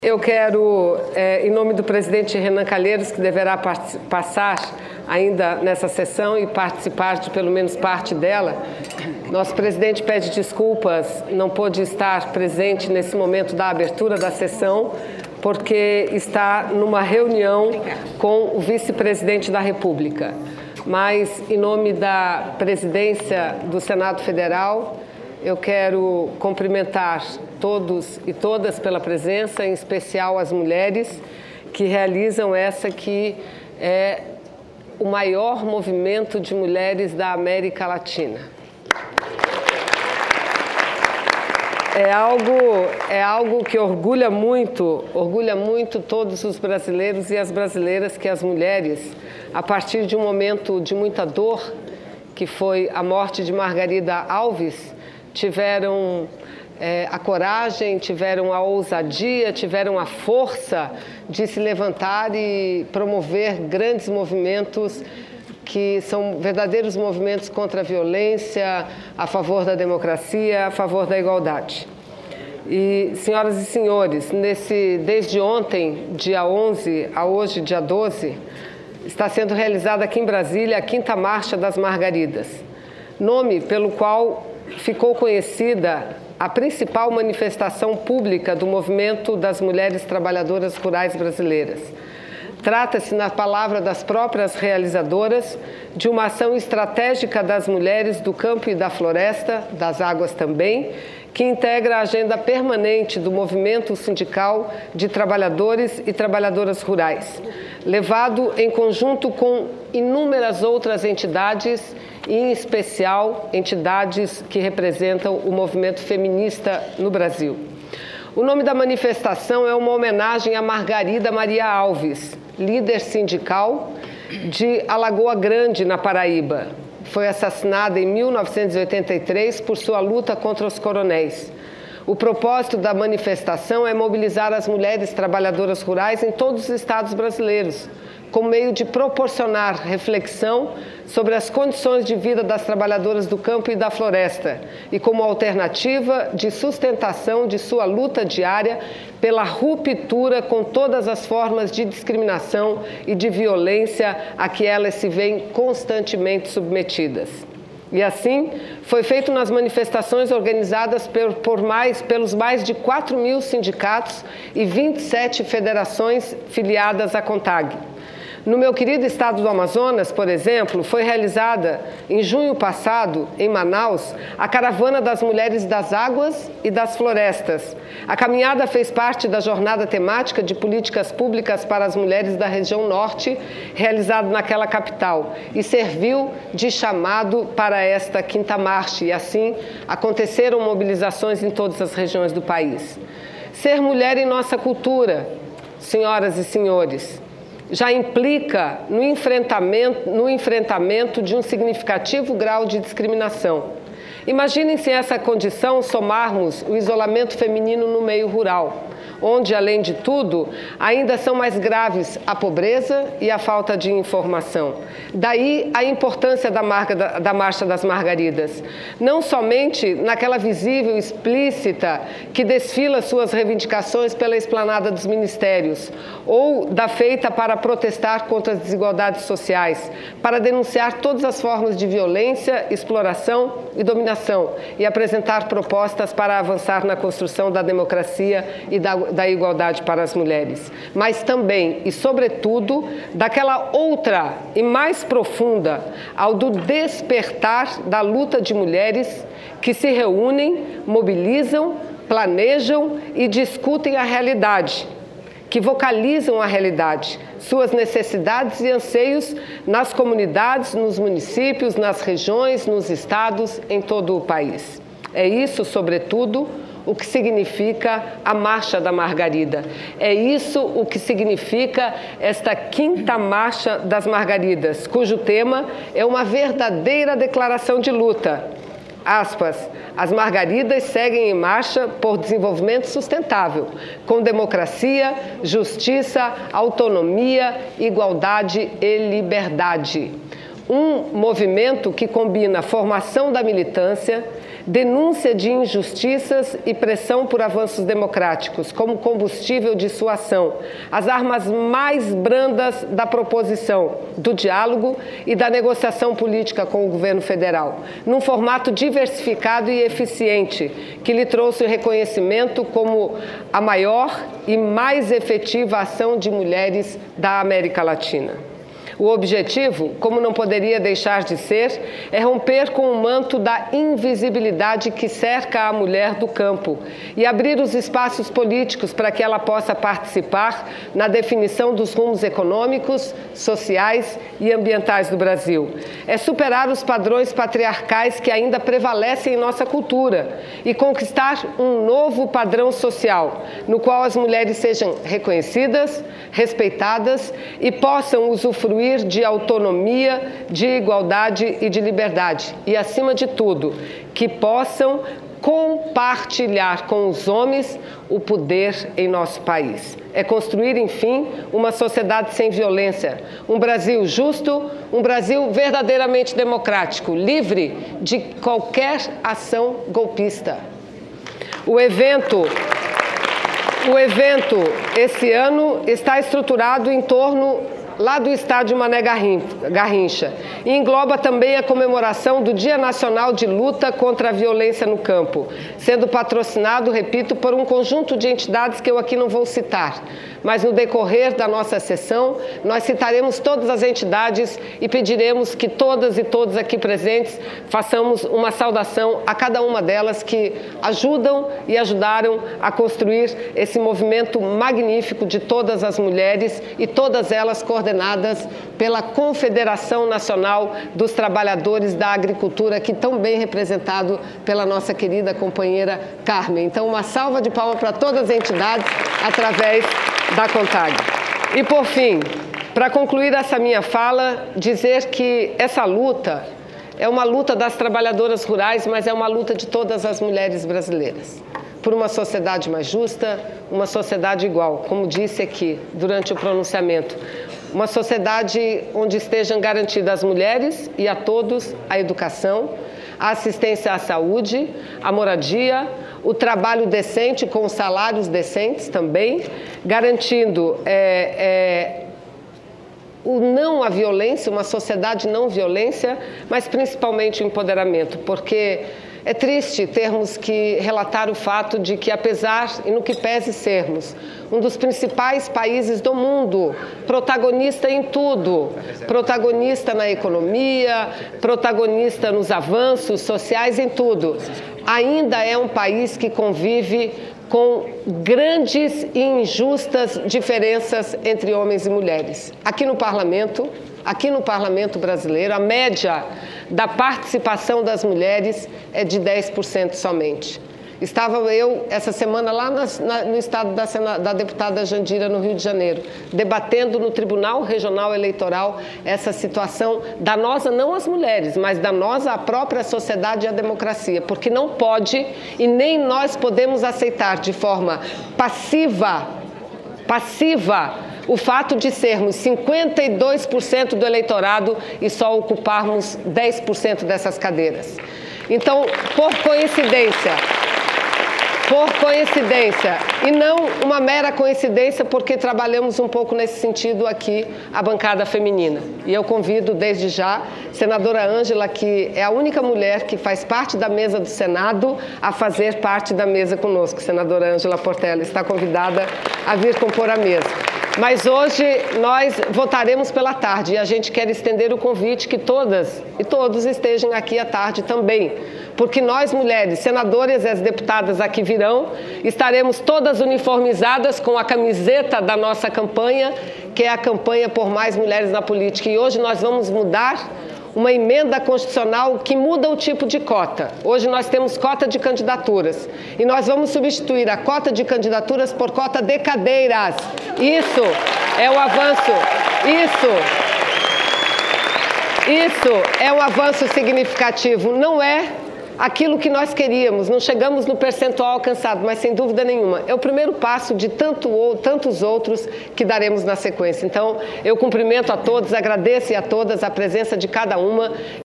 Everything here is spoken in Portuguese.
Eu quero, em nome do presidente Renan Calheiros, que deverá passar ainda nessa sessão e participar de pelo menos parte dela, nosso presidente pede desculpas, não pôde estar presente nesse momento da abertura da sessão, porque está numa reunião com o vice-presidente da República. Mas, em nome da presidência do Senado Federal, eu quero cumprimentar todos e todas pela presença, em especial as mulheres que realizam essa que é o maior movimento de mulheres da América Latina. É algo que orgulha muito todos os brasileiros e as brasileiras, que as mulheres, a partir de um momento de muita dor, que foi a morte de Margarida Alves, tiveram a coragem, tiveram a ousadia, tiveram a força de se levantar e promover grandes movimentos que são verdadeiros movimentos contra a violência, a favor da democracia, a favor da igualdade. E, senhoras e senhores, desde ontem, dia 11, a hoje, dia 12, está sendo realizada aqui em Brasília a 5ª Marcha das Margaridas, nome pelo qual ficou conhecida a principal manifestação pública do movimento das mulheres trabalhadoras rurais brasileiras. Trata-se, na palavra das próprias realizadoras, de uma ação estratégica das mulheres do campo e da floresta, das águas também, que integra a agenda permanente do movimento sindical de trabalhadores e trabalhadoras rurais, levado em conjunto com inúmeras outras entidades, e em especial entidades que representam o movimento feminista no Brasil. O nome da manifestação é uma homenagem a Margarida Maria Alves, líder sindical de Alagoa Grande, na Paraíba. Foi assassinada em 1983 por sua luta contra os coronéis. O propósito da manifestação é mobilizar as mulheres trabalhadoras rurais em todos os estados brasileiros, como meio de proporcionar reflexão sobre as condições de vida das trabalhadoras do campo e da floresta e como alternativa de sustentação de sua luta diária pela ruptura com todas as formas de discriminação e de violência a que elas se veem constantemente submetidas. E assim, foi feito nas manifestações organizadas pelos mais de 4.000 sindicatos e 27 federações filiadas à CONTAG. No meu querido estado do Amazonas, por exemplo, foi realizada, em junho passado, em Manaus, a Caravana das Mulheres das Águas e das Florestas. A caminhada fez parte da jornada temática de políticas públicas para as mulheres da região norte, realizada naquela capital, e serviu de chamado para esta 5ª Marcha, e assim aconteceram mobilizações em todas as regiões do país. Ser mulher em nossa cultura, senhoras e senhores, já implica no enfrentamento de um significativo grau de discriminação. Imaginem se essa condição somarmos o isolamento feminino no meio rural, onde, além de tudo, ainda são mais graves a pobreza e a falta de informação. Daí a importância da Marcha das Margaridas, não somente naquela visível e explícita que desfila suas reivindicações pela esplanada dos ministérios, ou da feita para protestar contra as desigualdades sociais, para denunciar todas as formas de violência, exploração e dominação, e apresentar propostas para avançar na construção da democracia e da igualdade para as mulheres, mas também e sobretudo daquela outra e mais profunda, ao do despertar da luta de mulheres que se reúnem, mobilizam, planejam e discutem a realidade, que vocalizam a realidade, suas necessidades e anseios nas comunidades, nos municípios, nas regiões, nos estados, em todo o país. É isso, sobretudo, o que significa a Marcha da Margarida. É isso o que significa esta 5ª Marcha das Margaridas, cujo tema é uma verdadeira declaração de luta. Aspas, as Margaridas seguem em marcha por desenvolvimento sustentável, com democracia, justiça, autonomia, igualdade e liberdade. um movimento que combina formação da militância, denúncia de injustiças e pressão por avanços democráticos como combustível de sua ação, as armas mais brandas da proposição, do diálogo e da negociação política com o governo federal, num formato diversificado e eficiente, que lhe trouxe o reconhecimento como a maior e mais efetiva ação de mulheres da América Latina. O objetivo, como não poderia deixar de ser, é romper com o manto da invisibilidade que cerca a mulher do campo e abrir os espaços políticos para que ela possa participar na definição dos rumos econômicos, sociais e ambientais do Brasil. É superar os padrões patriarcais que ainda prevalecem em nossa cultura e conquistar um novo padrão social, no qual as mulheres sejam reconhecidas, respeitadas e possam usufruir de autonomia, de igualdade e de liberdade. E, acima de tudo, que possam compartilhar com os homens o poder em nosso país. É construir, enfim, uma sociedade sem violência, um Brasil justo, um Brasil verdadeiramente democrático, livre de qualquer ação golpista. O evento esse ano está estruturado em torno lá do estádio Mané Garrincha, e engloba também a comemoração do Dia Nacional de Luta contra a Violência no Campo, sendo patrocinado, repito, por um conjunto de entidades que eu aqui não vou citar, mas no decorrer da nossa sessão, nós citaremos todas as entidades e pediremos que todas e todos aqui presentes façamos uma saudação a cada uma delas que ajudam e ajudaram a construir esse movimento magnífico de todas as mulheres e todas elas coordenadas pela Confederação Nacional dos Trabalhadores da Agricultura, aqui tão bem representado pela nossa querida companheira Carmen. Então, uma salva de palmas para todas as entidades através da CONTAG. E, por fim, para concluir essa minha fala, dizer que essa luta é uma luta das trabalhadoras rurais, mas é uma luta de todas as mulheres brasileiras, por uma sociedade mais justa, uma sociedade igual, como disse aqui durante o pronunciamento, uma sociedade onde estejam garantidas às mulheres e a todos a educação, a assistência à saúde, a moradia, o trabalho decente com salários decentes também, garantindo o não à violência, uma sociedade não violência, mas principalmente o empoderamento, porque é triste termos que relatar o fato de que, apesar, e no que pese sermos, um dos principais países do mundo, protagonista em tudo, protagonista na economia, protagonista nos avanços sociais, em tudo, ainda é um país que convive com grandes e injustas diferenças entre homens e mulheres. Aqui no Parlamento brasileiro, a média da participação das mulheres é de 10% somente. Estava eu, essa semana, lá no estado da deputada Jandira, no Rio de Janeiro, debatendo no Tribunal Regional Eleitoral essa situação danosa, não às mulheres, mas danosa à própria sociedade e à democracia, porque não pode e nem nós podemos aceitar de forma passiva, o fato de sermos 52% do eleitorado e só ocuparmos 10% dessas cadeiras. Então, por coincidência, e não uma mera coincidência, porque trabalhamos um pouco nesse sentido aqui, a bancada feminina. E eu convido desde já, senadora Ângela, que é a única mulher que faz parte da mesa do Senado, a fazer parte da mesa conosco. Senadora Ângela Portela está convidada a vir compor a mesa. Mas hoje nós votaremos pela tarde e a gente quer estender o convite que todas e todos estejam aqui à tarde também, porque nós, mulheres, senadoras e as deputadas aqui virão, estaremos todas uniformizadas com a camiseta da nossa campanha, que é a campanha por mais mulheres na política. E hoje nós vamos mudar uma emenda constitucional que muda o tipo de cota. Hoje nós temos cota de candidaturas e nós vamos substituir a cota de candidaturas por cota de cadeiras. Isso é o avanço. Isso é um avanço significativo. Não é aquilo que nós queríamos, não chegamos no percentual alcançado, mas sem dúvida nenhuma, é o primeiro passo de tantos outros que daremos na sequência. Então, eu cumprimento a todos, agradeço a todas a presença de cada uma.